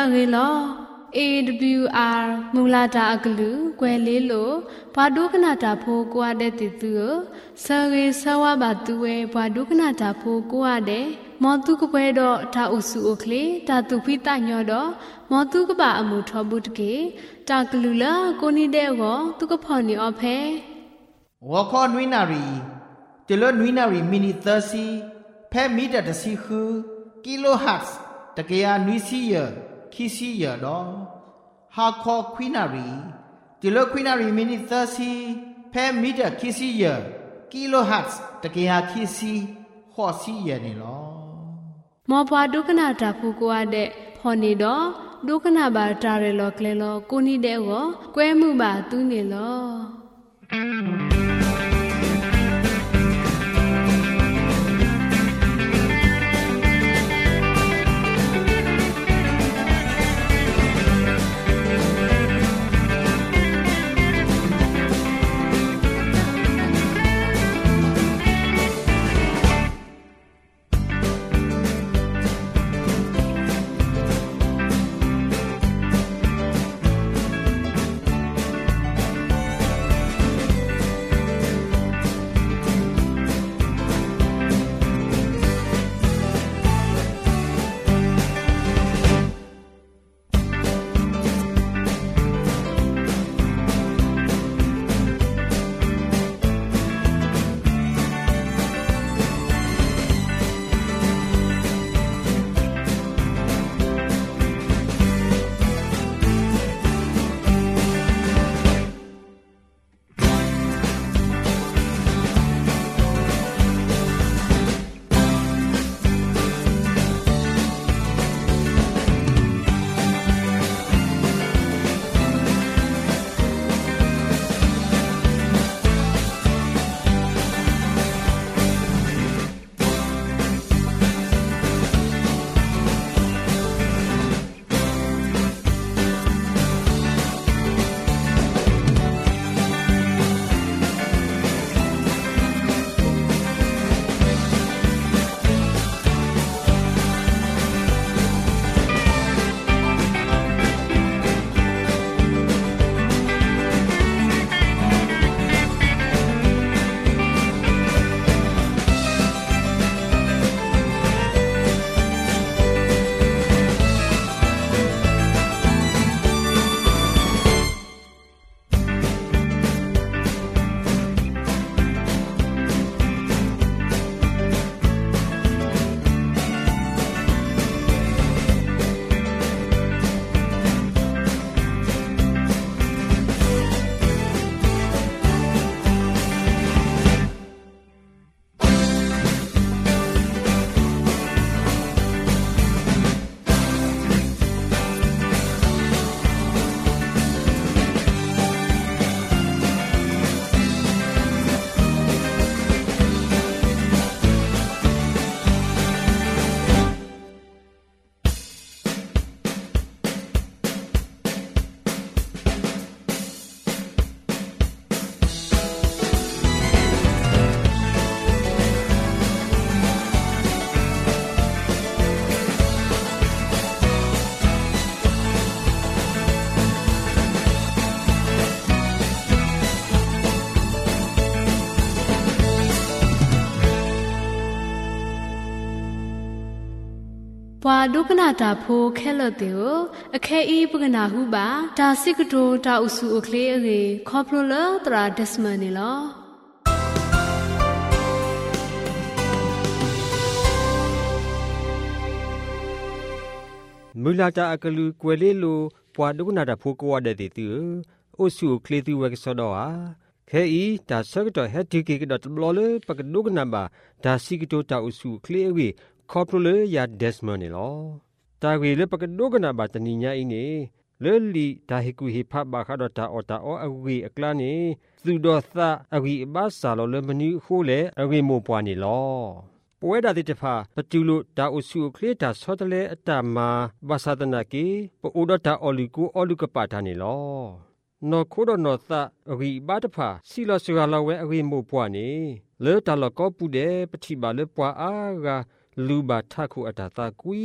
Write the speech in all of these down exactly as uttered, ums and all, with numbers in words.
ရေလော A W R မူလာတာအကလူကွယ်လေးလိုဘာဒုကနာတာဖိုးကိုရတဲ့တီသူဆရေဆဝဘာသူဝဲဘာဒုကနာတာဖိုးကိုရတဲ့မောတုကပွဲတော့တာအုစုအိုကလေတာသူဖိတညောတော့မောတုကပါအမှုထောဘူးတကေတာကလူလာကိုနီတဲ့ကောသူကဖော်နေအဖဲဝါခေါ်နွိနာရီတလနွိနာရီမီနီသirtyဖဲမီတာတစီခုကီလိုဟတ်စ်တကယ်နွိစီယခီစီယတော့ဟာခေါ်ခွိနာရီတလခွိနာရီမီနီthirtyဖဲမီတာခီစီယကီလိုဟတ်စ်တကယ်ခီစီခေါ်စီယနေလောမောဘွားဒုက္ခနာတာဖူကိုရတဲ့ဖော်နေတော့ဒုက္ခနာပါတာရလောကလေလောကိုနီတဲ့ကောကွဲမှုပါသူးနေလောဘွာဒုက္ခနာတာဖိုးခဲလို့တေကိုအခဲဤပကနာဟုပါဒါစိကတိုတာဥစုအကလေးအကေခေါပလိုလာတရာဒက်စမနီလောမူလာတာအကလူကွယ်လေးလိုဘွာဒုက္ခနာတာဖိုးကိုရတဲ့တေသူဥစုကလေးသူဝဲကစောတော့ဟာခဲဤဒါစကတော့ဟက်တီကေကတော့ဘလောလေပကဒုက္ခနာပါဒါစိကတိုတာဥစုကလေးအကေခေါပလိုလာဒက်စမနီလောတာဂီလေပကဒုက္ခနာပါတနိညာအင်းနေလေလီဒါဟီကူဟီဖတ်ဘာခါတော့တာအော်တာအော်အဂီအကလာနေသူတော်သအဂီဘာစာလောလေမနီခိုးလေအဂီမိုပွားနေလောပွဲဒါတိတဖာပတူလို့ဒါအဆူကလေတာဆောတလေအတမာဘာသာတနာကေပိုဒတာအော်လီကိုအော်လူကပါတာနေလောနော်ခိုးတော့နော်သအဂီဘာတဖာစီလောဆူလာဝဲအဂီမိုပွားနေလေတာလကောပူတဲ့ပတိပါလေပွားအာကလူဘာထခုအတာတာကွီ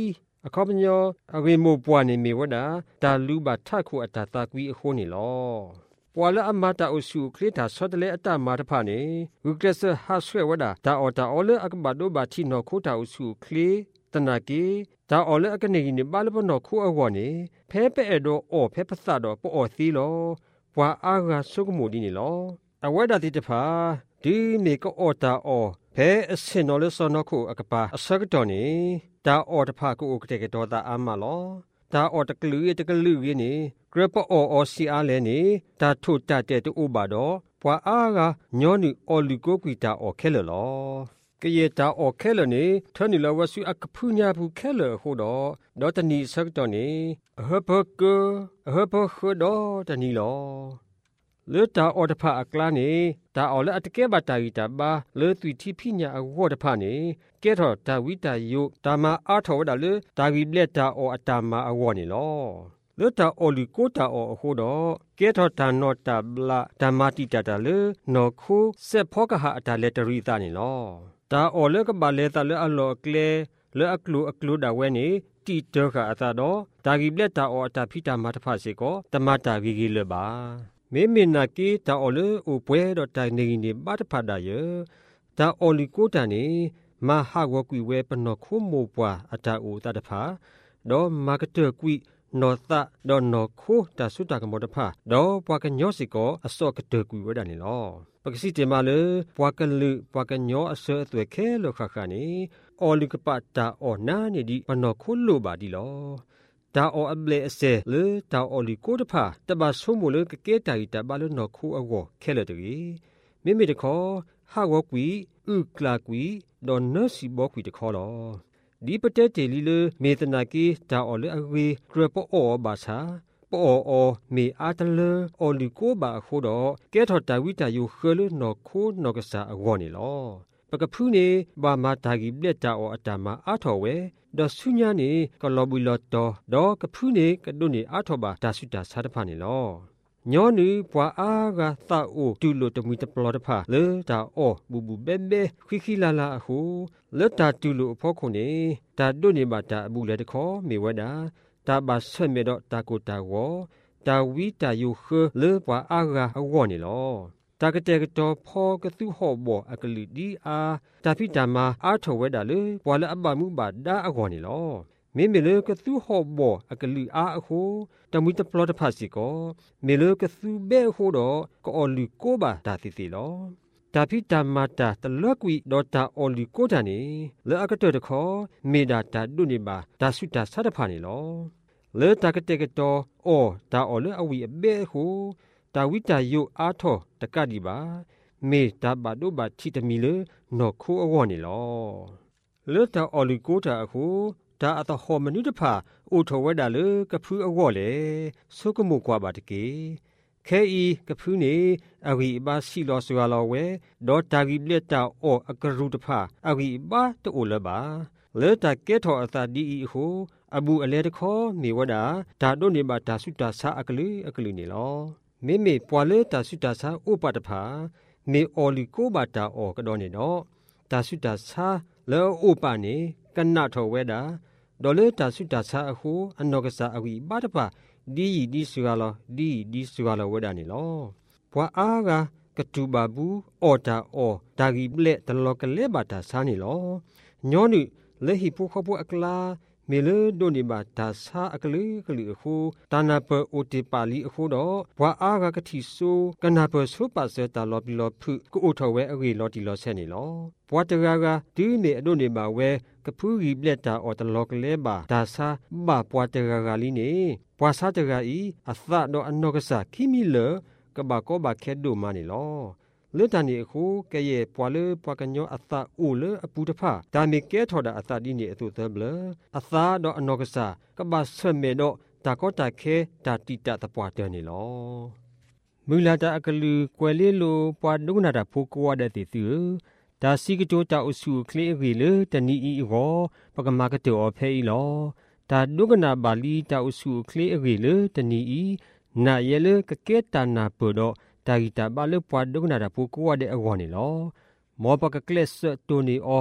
အခေါပညောအဝေမိုပွားနေမီဝဒါတာလူဘာထခုအတာတာကွီအခုနေလောပွာလအမတာအဆူခလီတာဆော့တလေအတမာတဖာနေဝကရဆဟာဆွဲဝဒါတာအော်တာအော်လအကဘဒိုဘာချီနောခိုတာအဆူခလီတနာကီတာအော်လအကနေနေဘာလဘနောခိုအဝနေဖဲပဲ့တော့အော်ဖဲပသတော့ပေါ်အော်သီလောပွာအာဂါဆုကမိုဒီနေလောအဝဲဒါတိတဖာဒီမေကအော်တာအော်ဖဲအစင်နော်လဆောနခုအကပါအစကတော်နေတာအော်တဖာကိုကတဲ့ကတော့တာအမလောတာအော်တကလူရတကလူရနေဂရပအော်အော်စီအားလဲနေတာထုတတဲ့တူဘာတော့ပွာအားကညောနီအော်လူကိုကွီတာအော်ခဲလောကရေတာအော်ခဲလနေထနီလဝဆူအကဖူညာဘူးခဲလဟိုတော့ဒေါ်တနီစကတော်နေအဟဘကအဟဘခဒေါ်တနီလောလေတာအော်တဖာအကလာနေတာအော်လက်အတကဲဘာတာဂီတာဘာလေတူတီဖိညာအဝတ်တဖာနေကဲတော့တာဝီတာယုတာမအားထောဒါလေတာဂီလက်တာအော်အတာမအဝတ်နေလောလေတာအော်လီကိုတာအော်အခုတော့ကဲတော့တာနော့တာဘလာဓမ္မတိတတာလေနော်ခုဆက်ဖောကဟာအတာလက်တရီတာနေလောတာအော်လေကဘာလေတာလေအလောကလေလေအကလူအကလူဒါဝဲနေတီတောကအသာတော့တာဂီလက်တာအော်အတာဖိတာမတဖာစေကောတမတာဂီဂီလေပါမေမနာကီတာအော်လေဥပွဲတော့တိုင်နေနေဘာတဖတ်ဒါယတာအော်လီကိုတန်နေမဟာဝကွီဝဲပနောခုမိုပွာအတာအိုတတဖာတော့မာကတကွီနော်သတော့နော်ခိုတာဆုတာကမောတဖာတော့ပွာကညောစီကောအစောကတကွီဝဲဒါနေလောပကစီတေမလေပွာကလူပွာကညောအစောအသွဲခဲလောခခနေအော်လီကပတာအော်နာနေဒီပနောခုလိုပါဒီလောတာအော်အဘလေအစဲလေတာအော်လီကိုတဖာတဘာဆုမိုလေကကဲတာရီတဘာလနော်ခုအောခဲလေတူမိမိတခေါ်ဟာဝကွီဥကလာကွီဒေါ်နစီဘောကွီတခေါ်လောဒီပတဲတေလီလေမေတနာကီတာအော်လေအဝေဂရပေါ်အောဘာသာပေါ်အောမေအာတလေအော်လီကိုဘာခိုတော့ကဲထော်တာဝီတာယိုခဲလေနော်ခိုနော်ကစားအဝေါ်နေလောပကဖူးနေဘာမာတာဂီဘလက်တာအော်အတာမအားထော်ဝဲဒေါ်ဆုညာနေကလောဘူလော်တော်ဒေါ်ကဖူးနေကဒုနေအားထော်ပါဒါဆုတာစားတဖာနေလောညောနီဘွာအားကသာအိုတူလိုတမီတပလောတဖာလေတာအောဘူဘူဘဲဘဲခိခိလာလာအခုလေတာတူလိုအဖို့ခုနေတာဒုနေပါတာအဘူးလေတခေါ်မေဝဒါတာဘာဆွမေတော့တာကိုတာဝတာဝီတာယုခလေဘွာအားကအဝေါ်နေလောတာကတဲ့ကတော့ဖောကသူဟောဘောအကလီဒီအားတာဖိတာမအားထော်ဝဲတာလေဘွာလေအပမှုပါဒါအကောနေလောမေမေလေကသူဟောဘောအကလီအားအခုတမီတပလောတဖာစီကောမေလေကသူဘဲဟိုတော့ကောလီကိုပါဒါတိတိလောတာဖိတာမတာတလကွီဒေါ်တာအော်လီကိုတာနေလေအကတဲ့တခေါ်မေဒါတာဒုနေပါဒါဆုတာဆတ်တဖာနေလောလေတာကတဲ့ကတော့အော်ဒါအော်လေအဝီအဘဲဟိုတာဝိတာယုအားထောတကတိပါမေတာဘာဒိုဘာချီတမီလေနော်ခိုးအဝေါ်နေလောလေတာအော်လီကိုတာအခုဒါအတဟောမနုတဖာအိုထောဝဲတာလေကဖူးအဝေါ်လေဆုကမှုကွာပါတကေခဲဤကဖူးနေအဝီဘာစီလောဆွာလောဝဲဒေါ်တာဂီဘလက်တာအောအကရုတဖာအဝီဘာတိုလဘာလေတာကဲထောအသာဒီဤဟုအဘူအလဲတခေါ်နေဝဒါဒါတို့နေပါဒါဆုတာဆာအကလီအကလီနေလောမေမေပွာလေတာဆုတာဆာဥပတဖာမေအော်လီကိုဘာတာအောကတော်နေတော့တာဆုတာဆာလောဥပနေကနထောဝဲတာဒေါ်လေတာဆုတာဆာအခုအနောကစားအဝီဘာတဖာဒီဒီဆူရလောဒီဒီဆူရလောဝဲတာနေလောဘွာအားကကတူဘာဘူးအော်တာအော်ဒါဂီပလက်တလောကလေဘာတာဆာနေလောညောနိလေဟိပုခပုအကလာမေလေဒိုနေဘာဒါဆာအကလေးကလေးအခုတာနာပအိုတီပါလီအခုတော့ဘွာအားကကတိဆိုကနာပဆုပါစတာလော်ဘီလော်ဖုကိုအိုထော်ဝဲအဝေလော်တီလော်ဆက်နေလောဘွာတရာကဒီနေအဒိုနေဘာဝဲကဖူးရီဘလက်တာအော်တလော်ကလေးဘာဒါဆာဘာဘွာတရာကလီနေဘွာဆာတရာဤအသတော့အနောကစားခိမီလကဘာကောဘာခဲဒိုမနီလောလေတန်ဒီအခုကဲရဲ့ပွာလေပွာကညောအသအိုလေအပူတဖာဒါမီကဲထော်တာအသဒီနေအသုသဘလအသတော့အနောကစားကဘာဆွမေတော့တာကောတာခဲတာတိတတပွားတယ်နေလောမူလာတာအကလူကွယ်လေးလိုပွာဒုနာတာဖိုးကွာတဲ့တီသူဒါစီကတိုတာအဆူကလေးရီလေတနီဤရောပကမာကတောဖဲဤလောဒါဒုကနာဘာလီတာအဆူကလေးရီလေတနီဤနာရဲလေကကဲတာနာပတော့တာဂီတာဘာလေပွာဒုကနာတာဖိုးကွာတဲ့အဝေါ်နေလောမောပကကလစ်တိုနီအော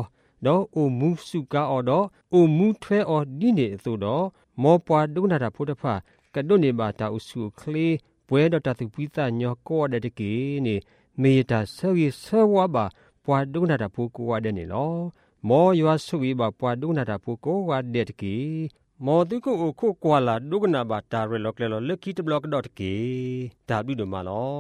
တော့အိုမှုစုကာအော်တော့အိုမှုထွဲအော်ဒီနေသို့တော့မောပွားဒုနာတာဖို့တဖာကဒွနေပါတာအစုခလေးပွဲတော့တသူပိသညောကောတဲ့တကေနေမေတာဆောရီဆောဝါပါပွားဒုနာတာဖို့ကိုဝတဲ့နေလောမောရွာဆုဝေးပါပွားဒုနာတာဖို့ကိုဝတဲ့တကေမောတုကိုအခုကွာလာဒုကနာပါတာရလောကလောလက်ကီတဘလော့ဒေါ့ကေဒါပြီးတော့မလော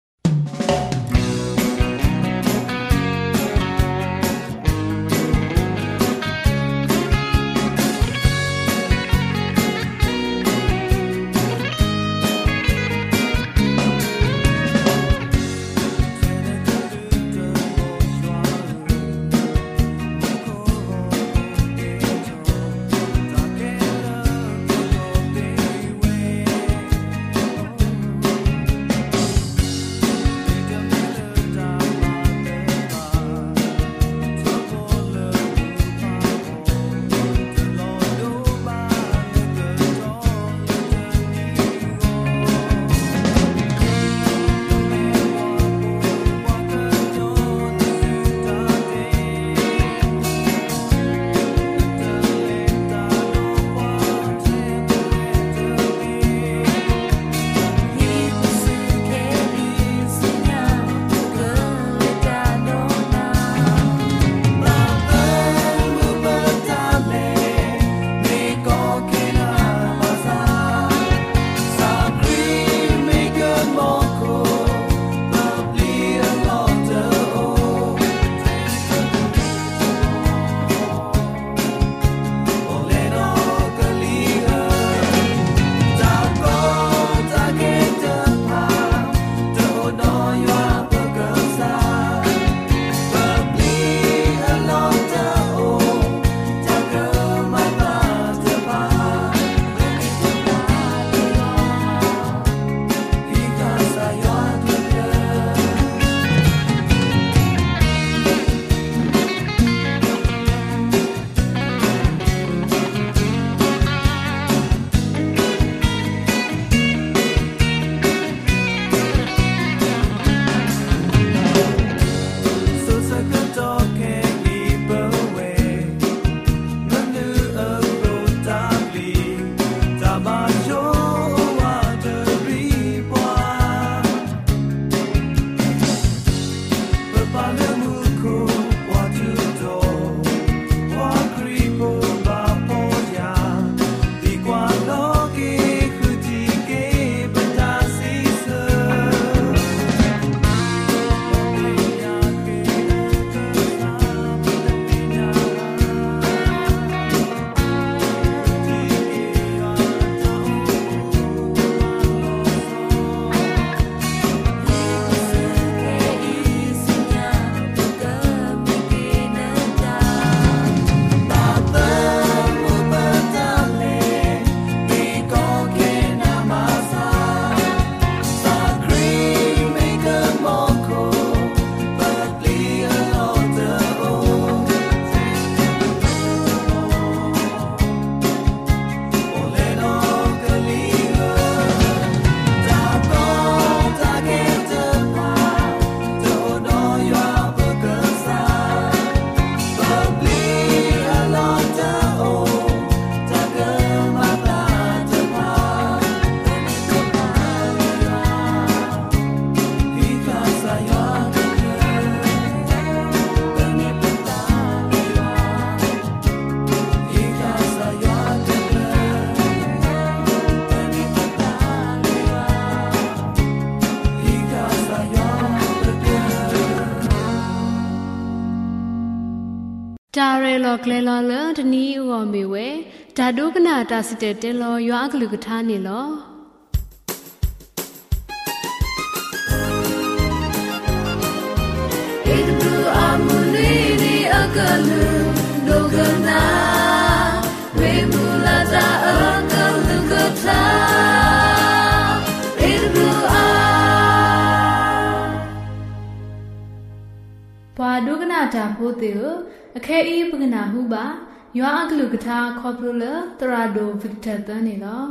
တာရဲလောကလဲလောလတနီးဦးမေဝဲဓာတုကနာတာစစ်တဲ့တဲလောရွာကလူကထားနေလောဧဒဘူအမူလီဒီအကလူလောကနာဝေမူလာတာအကလူကထားဧဒဘူအာဘာဒုကနာတာဖို့တေအခဲအေးပကနာဟုပါရွာအကလူကထားခေါပလိုလတရာဒိုဗစ်တာတန်နေလော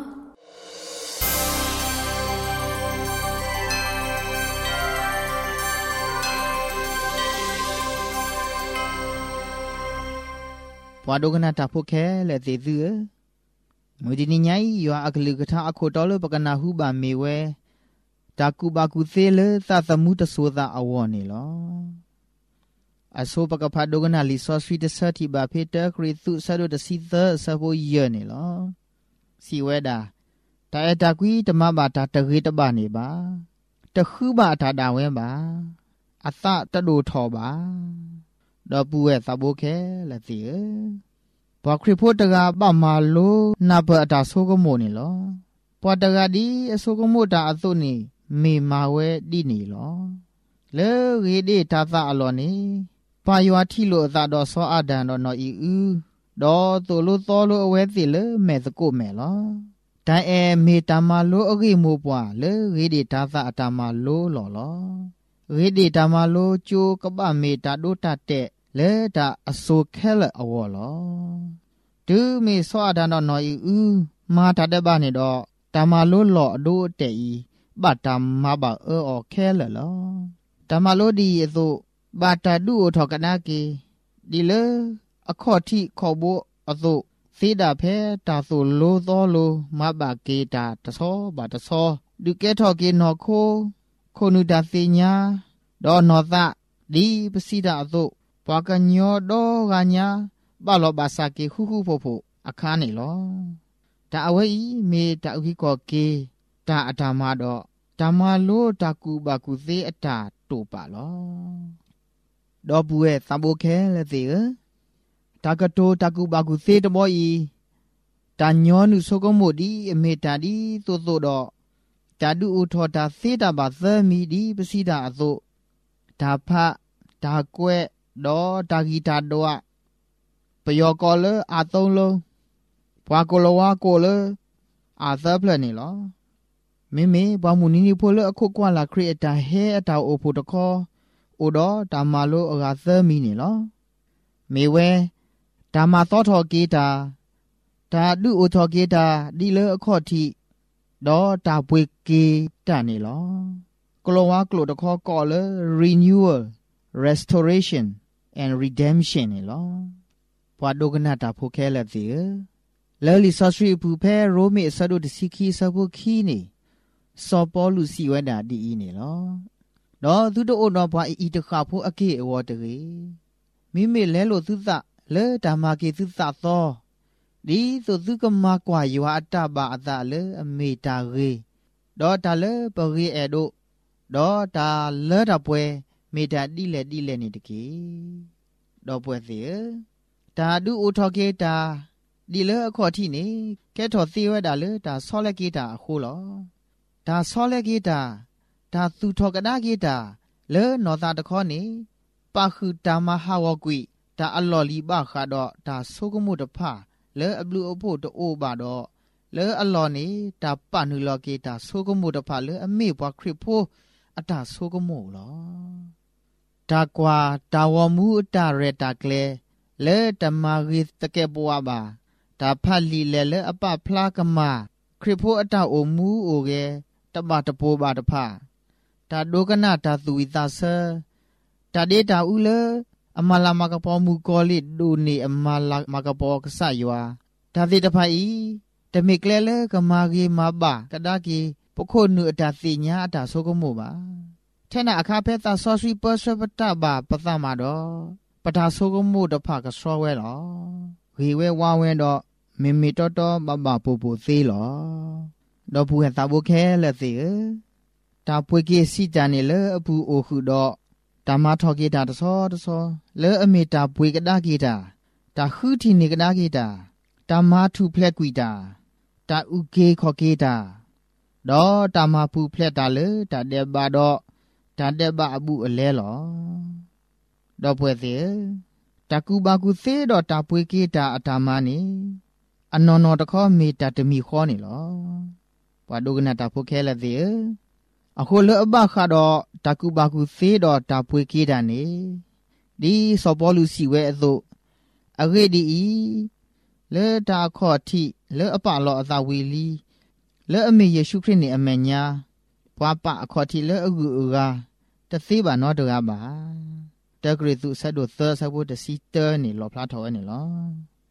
ပွားဒုကနာတာဖို့ခဲလေသေးသူမွေဒီနိညိုင်ယောအကလူကထာအခုတော်လပကနာဟုပါမေဝဲတာကူပါကူသေးလေသသမှုတဆိုသာအဝေါ်နေလောအဆိုပကဖာဒုကနာလီဆောဆွီတဆတိဘာဖေတခရီသုဆဒုတစီသဆဖို့ယနေလောစီဝဲတာတာအတာကွီတမဘာတာတရေတပနေပါတခုဘာတာတာဝဲပါအသတဒိုထောပါတော့ပူရဲ့သဘောခဲလက်စီဘာခရဖို့တကပမာလိုနာဘတာဆိုကမိုနေလောပွာတကဒီအဆိုကမိုတာအသုနေမေမာဝဲတိနေလောလေရေဒီတာသအလောနေပါယွာထီလိုအသာတော့စောအဒန်တော့နော်ဤဥတော့သူလိုသောလိုအဝဲစီလေမဲစကုမဲလောဒိုင်အဲမေတမလိုအကိမိုးပွားလေရေဒီတာသအတမလိုလောလောရေဒီတာမလိုကျိုကပမေတာဒိုတတဲ့လေတာအဆိုခဲလအဝေါ်လောဒူမေစောအဒန်တော့နော်ဤဥမာတာတဲ့ဘာနေတော့တမလိုလောအဒိုတဲ့ဤဘတ်တမဘာအောခဲလလောတမလိုဒီအစို့ဘာတာဒူအထောကနာကေဒီလေအခော့တိခေါ်ဖို့အစို့စေတာဖဲတာဆိုလိုသောလိုမဘာကေတာတသောဘာတသောဒုကဲထောကေနော်ခိုခိုနုတာသိညာဒေါ်နောသဒီပစီတာအစို့ဘွာကညောဒေါ်ကညာဘလောဘာစာကေခုခုဖို့ဖို့အခါနေလောတာအဝဲဤမေတာဥခိကောကေတာအတာမတော့ဓမ္မလိုတာကူဘာကူသေးအတာတူပါလောတော့ဘူးရဲ့သဘောခဲလေသေးတာကတိုတာကူဘာကူသေးတမောဤတာညောနုဆိုကမို့ဒီအမေတာဒီသို့သို့တော့တာဒူဥထောတာသေးတာပါသမီဒီပစီတာအစို့ဒါဖဒါကွဲ့တော့တာဂီတာတော့ပယောကောလအာသုံးလုံးဘွာကိုလဝါကိုလအာသပလနေလောမေမေဘာမူနီနီဖိုလအခုကွာလာခရီအတာဟဲအတာအိုဖိုတခေါ်အိုတော့တာမာလိုအရာသမီနေလောမေဝဲတာမာသောထောကေတာတာဒုအိုထောကေတာဒီလေအခော့တိတော့တာပွေကေတနေလောကလောဝါကလိုတခေါ်ကောလ renewal restoration and redemption နေလောဘွာဒုကနာတာဖိုခဲလက်စီလဲလီဆော့ဆွီပူဖဲရိုမီဆဒုတစီခီဆဘုခီနေစောပေါ်လူစီဝဲတာဒီအင်းနေလောတော့သူတို့တော့ဘွာအီတခါဖို့အကေအဝတရေမိမိလဲလို့သူသလဲဓမ္မကေသူသသောဒီဆိုသူကမကွာရွာအတပါအသလဲအမေတာရေတော့တာလဲပရေအဲတို့တော့တာလဲတာပွဲမေတာတိလဲတိလဲနေတကေတော့ပွဲစီတာဒူအိုထောကေတာဒီလေအခေါ်တိနေကဲထော်သေးဝဲတာလေတာဆောလက်ကေတာအခုလောဒါဆောလက်ကေတာဒါသူထောကနာကေတာလေနော်သာတခေါနေပါခုတာမဟာဝကွီဒါအလော်လီဘခါတော့ဒါဆိုကမှုတဖလေအဘလူအဖို့တိုးပါတော့လေအလော်နေတာပနူလောကေတာဆိုကမှုတဖလေအမေဘွားခရစ်ဖိုအတာဆိုကမှုလောဒါကွာတာဝမှုအတာရတာကလေလေတမာရီတကေဘွားပါဒါဖတ်လီလေလေအပဖလားကမခရစ်ဖိုအတာအိုမူအိုကေတပတပိုးပါတဖဒါဒုကနာတာသူဝိသဆာတာဒေတာဥလေအမလာမကပေါ်မူကောလိဒူနေအမလာမကပေါ်ကဆယွာဒါတိတဖိုင်တမိကလဲလေကမာဂီမဘာကဒါကီပခုနုအတာသိညာအတာဆိုကမို့ပါထဲနာအခါဖဲတာဆောဆွီပတ်စပတာဘာပသမတော့ပတာဆိုကမို့တဖကဆောဝဲလောဝေဝဲဝါဝဲတော့မေမေတော်တော်ဘဘပူပူသေးလောတော့ဘူးဟဲ့တာဘုခဲလက်သေးတာပွေကေစီတန်နေလေအပူအိုခုတော့ဓမ္မထောကေတာတဆောတဆောလေအမေတာပွေကဒါကေတာတာခူတီနေကဒါကေတာဓမ္မထုဖလက်ကွီတာတာဥကေခောကေတာတော့ဓမ္မပူဖလက်တာလေတာတဲ့ဘာတော့တာတဲ့ဘာအပူအလဲလောတော့ပွေသေးတကူဘာကူသေးတော့တာပွေကေတာအတာမနေအနော်နော်တခေါ်မေတာတမီခေါ်နေလောဘွာဒုကနာတာဖိုခဲလက်သေးအခုလေအဘခါတော့တကူဘာကူသေးတော့တာပွေကေတာနေဒီစောပေါ်လူစီဝဲအစို့အဂေဒီဤလေတာခော့တိလေအပလောအသာဝီလီလေအမေယေရှုခရစ်နေအမညာဘွာပအခော့တိလေအဂူအဂါတသေးပါနော်တကားပါတဂရိတုဆတ်တို့သဆဘုတစီတနေလောဖလားထော်နေလော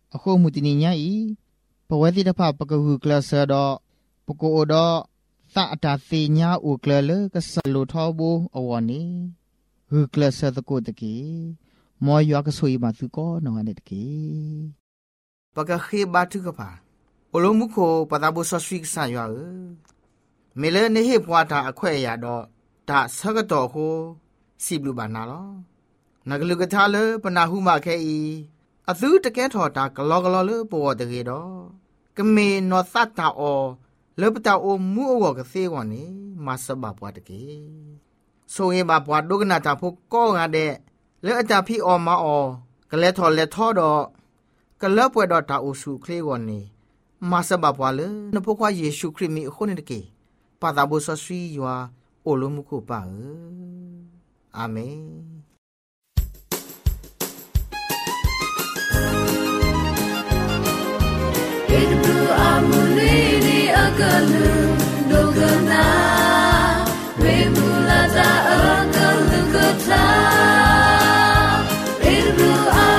အခုမှုတင်ညာဤပဝတိတဖပကဟုကလဆာတော့ပကိုတော့သအတာသိညာဥကလလကဆလိုထောဘူအဝနီဟုကလဆာတကိုတကေမောယောကဆွေမသူကောနော်တဲ့ကေပကခေဘတ်ကပါအလုံးမှုကိုပတာဘူဆဆွိကဆာယောမေလနေဟေပွားတာအခွဲရတော့ဒါဆကတော်ကိုစီဘလူဘာနာလောနဂလူကထားလပနာဟုမခဲဤအသူတကဲထော်တာဂလောဂလောလပေါ်တကေတော့ကမေနောသတ်တာအောလပတာအိုမူအောကသေးကောနေမဆဘပွားတကေဆိုရင်ဘာပွားဒုကနာတာဖို့ကောရတဲ့လဲအတာဖီအောမအောကလဲထော်လဲထော်တော့ကလပွဲတော့တာအိုစုခလေးကောနေမဆဘပွားလေနဖို့ခွာယေရှုခရစ်မီအခုနေတကေပါတာဘူဆဆွီယွာအိုလုံးမှုကိုပါအာမင်ဧဒဘူအာမူလီဒီအကလူဒုကနာဝေမူလာတာအကလူကတာဧဒဘူအာ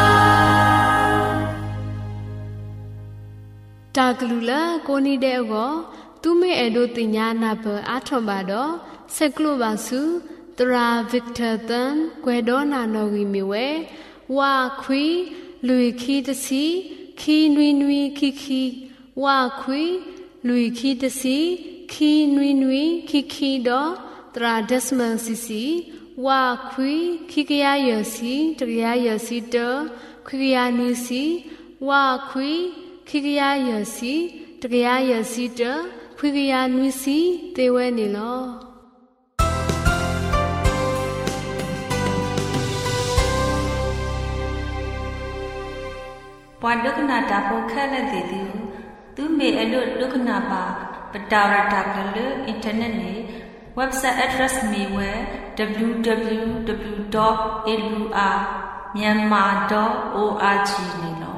တာကလူလာကိုနီတဲ့ကောသူမဲအဒိုတင်ညာနာဘအားထော်ပါတော့ဆက်ကလိုပါစုတရာဗစ်တာတန်ကွယ်တော်နာနော်ဝီမီဝဲဝါခွီလူခီတစီခီနွီနွီခီခီဝါခွီလူခီတစီခီနွီနွီခီခီတော့တရာဒက်စမန်စီစီဝါခွီခီကရရစီတရရစီတခွီကရနွီစီဝါခွီခီကရရစီတရရစီတခွေကရနွီစီတေဝဲနေလောပဝဒကနာတာပိုခက်လက်သေးသူသူမေအလုဒုက္ခနာပါပတာရတာကလအင်တာနက်နဲ့ website address မေဝဲ double-u double-u double-u dot a w r myanmar dot org နေလော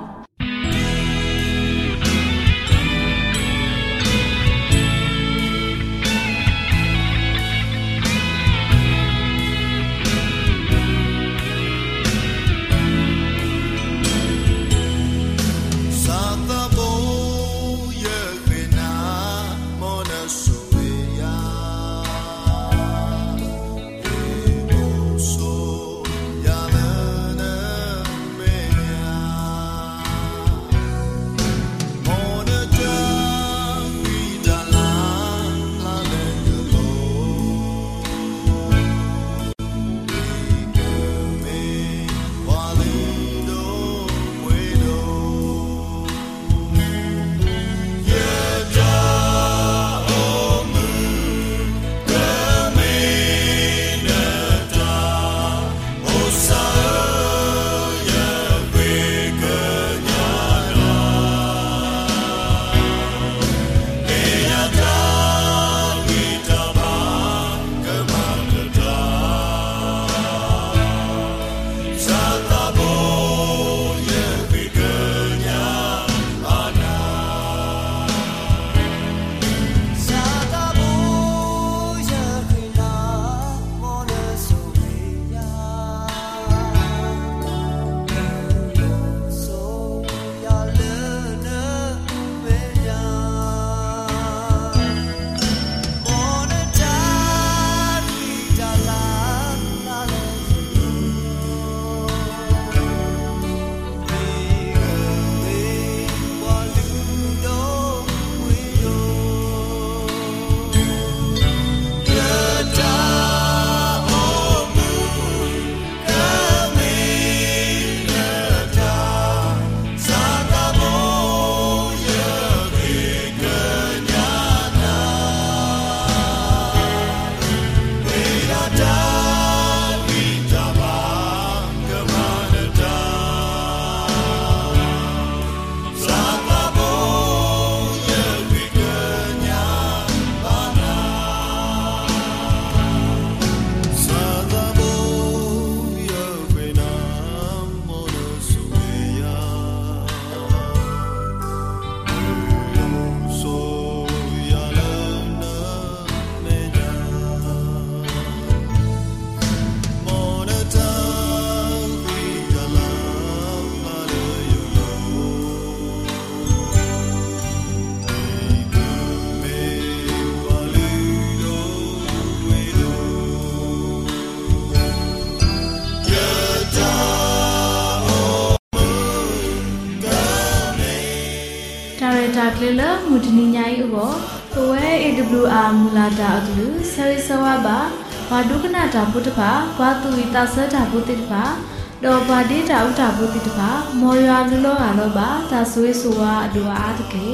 ညာဤဘောပဝဲ A W R မူလာတာအကလူဆရိစဝဘာဘာဒုကနာတာဘုတ္တပါဘာသူဝီတာဆတာဘုတိတပါဒေါ်ဘာဒေတာဥတာဘုတိတပါမော်ရွာလူလောကတော့ပါဒါဆွေးဆိုဝါအတူအားတကေ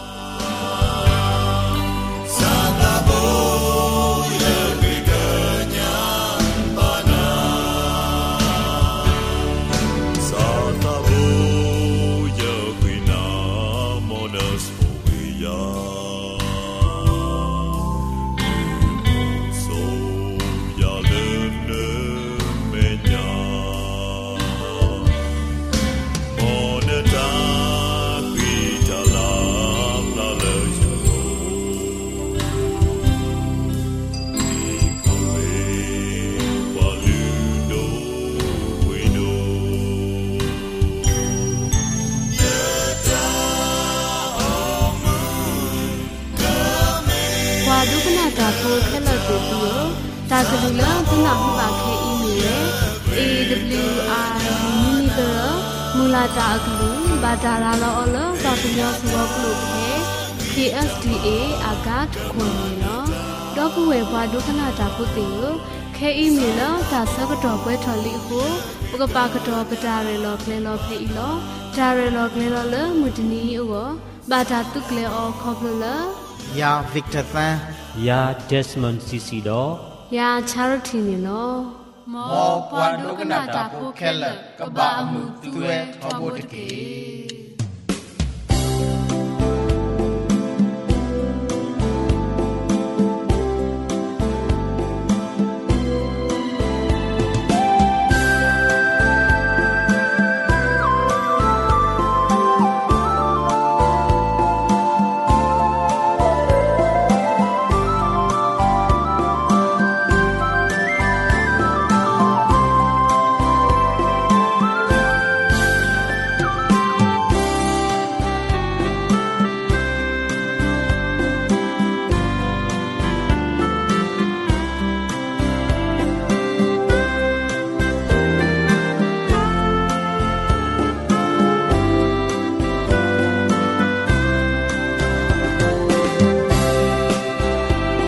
ဒုက္ခနာတာဖိုခဲလတူတူတာကလူလာဘနာဟပါခဲအီမီလေ A W R မီဂရမူလာတာကလူဘာတာလာလောအလဘာပညာစဝကလူခဲ K S D A အာဂတ်ခွန်နီလောဒေါ်ပဝဲဘွာဒုက္ခနာတာဖိုတေခဲအီမီလောတာဆကတော်ပွဲထော်လီဟုပကပါကတော်ပတာရလောကလေလောဖေးလောတာရလောကလေလောလမူတနီဩဘာတာတုကလေအောခေါပလยาวิกเตอร์ซันยาเดสมอนด์ซีซีดอยาชาริทีนีโนมอปวาโดกนาตาโพแคลกะบะอมุตุเวทอโบตะเก